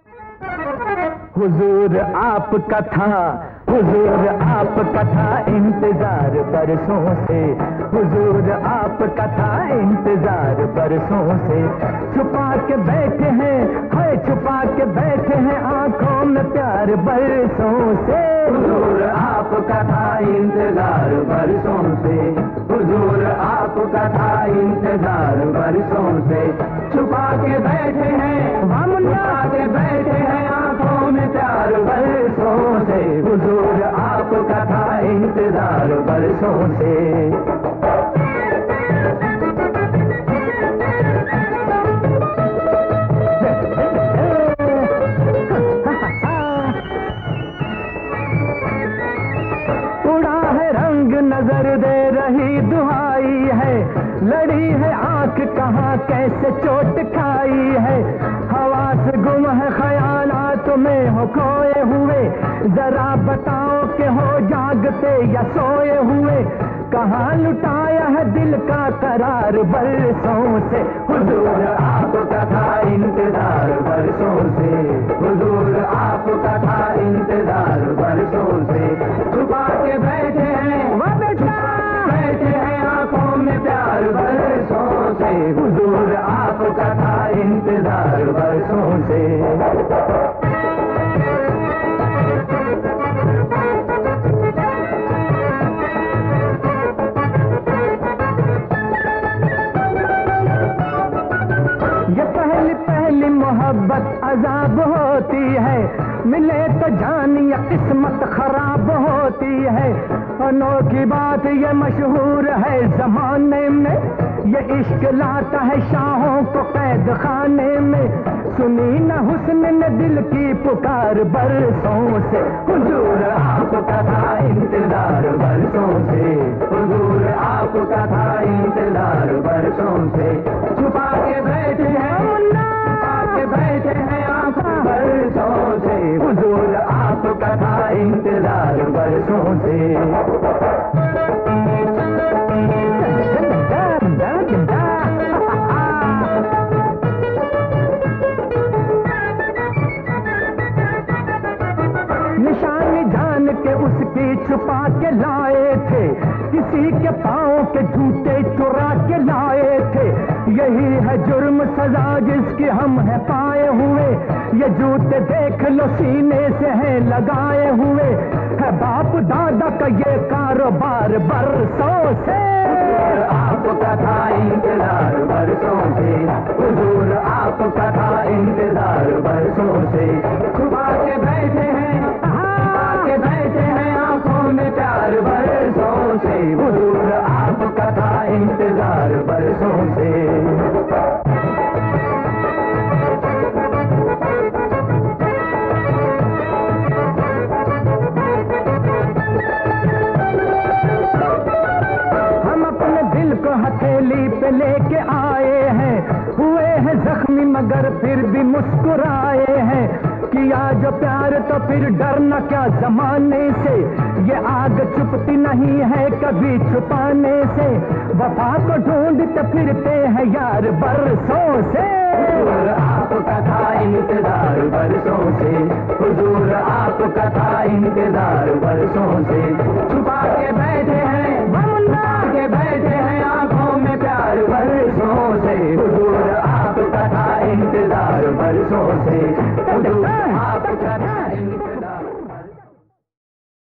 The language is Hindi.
हुजूर आपका था, हुजूर आपका था इंतजार बरसों से, हुजूर आपका था इंतजार बरसों से। छुपा के बैठे हैं, हाय छुपा के बैठे हैं आंखों में प्यार बरसों से। हुजूर आपका था इंतजार बरसों से, हुजूर आपका था इंतजार बरसों से। छुपा के बैठे हैं, छुपा के बैठे हैं आंखों में प्यार बरसों से। हुजूर आपका था इंतजार बरसों से। उड़ा है रंग नजर दे रही दुहाई है, लड़ी है आंख कहाँ कैसे चोट खाई है। हवा से गुम है ख्यालात में हो खोए हुए, जरा बताओ कि हो जागते या सोए हुए। कहाँ लुटाया है दिल का करार बरसों से। हुजूर आपका था इंतजार बरसों से, हुजूर आपका था इंतजार बरसों से। छुपा के बैठे हैं, बैठे हैं आंखों में प्यार बरसों से। हुजूर आपका था इंतजार बरसों से। ये पहली पहली मोहब्बत अजाब होती है, मिले तो जान या किस्मत खराब होती है। अनोखी बात ये मशहूर है जमाने में, ये इश्क लाता है शाहों को कैद खाने में। सुनी न हुस्न ने दिल की पुकार बरसों से। हुजूर आपका था इंतजार बरसों से, हुजूर आपका था इंतजार बरसों से। छुपा के बैठे हैं, छुपा के बैठे हैं आंखों बरसों से। हुजूर आपका था इंतजार बरसों से। निशानी जान के उसकी छुपा के लाए थे, किसी के पाँव के जूते चुरा के लाए थे। यही है जुर्म सजा जिसकी हम है पाए हुए, ये जूते देख लो सीने से है लगाए हुए। है बाप दादा का ये कारोबार बरसों से। आपका था इंतजार बरसों से, हुजूर आपका था इंतजार बरसों से। छुपा के बैठे हैं, छुपा के बैठे हैं आंखों में प्यार बरसों से। हुजूर आपका था इंतजार बरसों से। हथेली पे लेके आए हैं, हुए हैं जख्मी मगर फिर भी मुस्कुराए हैं। किया जो प्यार तो फिर डरना क्या जमाने से, ये आग छुपती नहीं है कभी छुपाने से। वफा को ढूंढते फिरते हैं यार बरसों से। हुजूर आपका था इंतजार बरसों से, हुजूर आपका था इंतजार बरसों से। छुपा के बैठे हैं, छुपा के बैठे हैं आंखों में प्यार बरसों से। हुजूर आपका था इंतजार बरसों से।